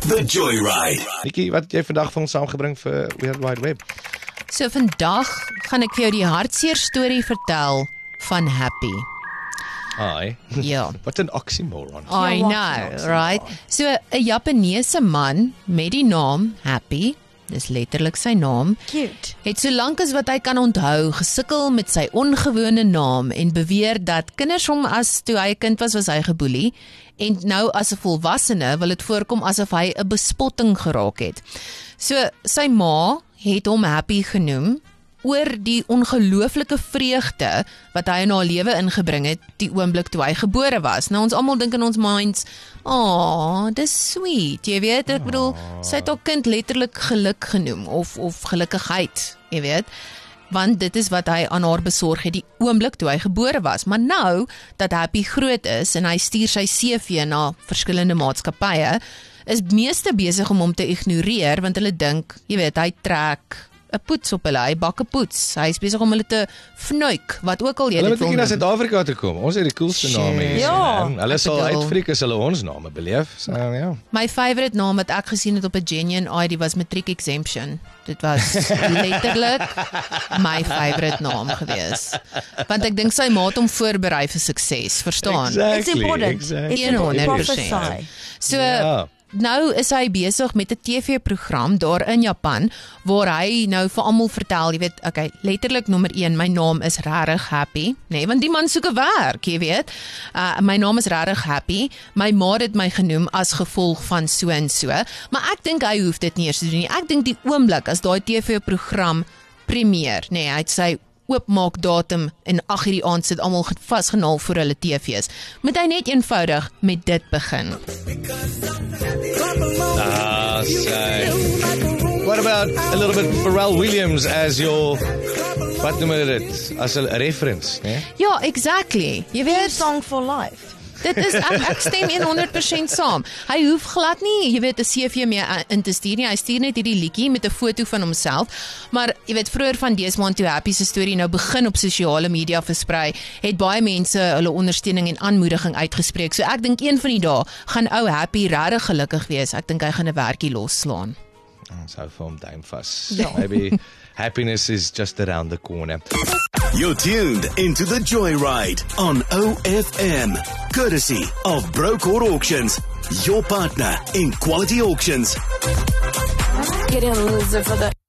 The Joyride. Nikki, wat het jy vandag vir ons saamgebring vir World Wide Web? So vandag gaan ek vir jou die hartseer storie vertel van Happy. Ai. Ja. Wat 'n oxymoron. I know, right? So 'n Japaneese man met die naam Happy, dis letterlik sy naam, Cute. het so lank as wat hy kan onthou gesukkel met sy ongewone naam en beweer dat kinders hom as toe hy 'n kind was hy geboelie en nou as 'n volwassene wil dit voorkom asof hy 'n bespotting geraak het. So sy ma het hom Happy genoem oor die ongelooflike vreugde wat hy in haar lewe ingebring het die oomblik toe hy gebore was. Nou ons almal dink in ons minds, dis sweet, jy weet, ek bedoel, sy het haar kind letterlik geluk genoem of gelukkigheid, jy weet, want dit is wat hy aan haar besorg het die oomblik toe hy gebore was. Maar nou dat Happy groot is en hy stuur sy CV na verskillende maatskappye, is meeste besig om hom te ignoreer want hulle dink, jy weet, hy trek 'n poets op hulle, hy bak 'n poets. Hy is besig om hulle te fnuik, wat ook al jy Hulle dit moet wil na noem. Suid-Afrika toe kom. Ons het die coolste name hier. Ja. Man. Hulle sal bedoel- uitfriek as hulle ons name beleef. So ja. My favourite naam wat ek gesien het op 'n Genuine ID was Matric Exemption. Dit was letterlik my favourite naam gewees. Want ek dink sy ma het hom voorberei vir sukses, verstaan? It's important. Exactly. It's important. 100%. Prophesy. So Ja. nou is hy besig met 'n TV-program daar in Japan waar hy nou vir almal vertel, jy weet, okay, letterlik nommer 1, my naam is regtig Happy, nee, want die man soek 'n werk, jy weet. My naam is regtig Happy. My ma het my genoem as gevolg van so en so, maar ek dink hy hoef dit nie eers te doen nie. Ek dink die oomblik as daai TV-program premier, nee, hy het sy oopmaak datum en 8:00 die aand sit almal vasgenaal voor hulle TV's. Moet hy net eenvoudig met dit begin. What about a little bit Pharrell Williams as your, wat noem hulle dit, as 'n reference, né? Ja, exactly. Jy A weet, song for life. dit is ek stem 100% saam. Hy hoef glad nie, jy weet, 'n CV mee in te stuur nie. Hy stuur net hierdie liedjie met 'n foto van homself. Maar jy weet, vroeër van dese maand toe Happy se storie nou begin op sosiale media versprei, het baie mense hulle ondersteuning en aanmoediging uitgespreek. So ek dink een van die dae gaan ou Happy regtig gelukkig wees. Ek dink hy gaan 'n werkie losslaan. Ons hou vir hom duim vas. Ja. Maybe happiness is just around the corner. You're tuned into The Joyride on OFM. Courtesy of Brocourt Auctions, your partner in quality auctions. Get in, loser, for the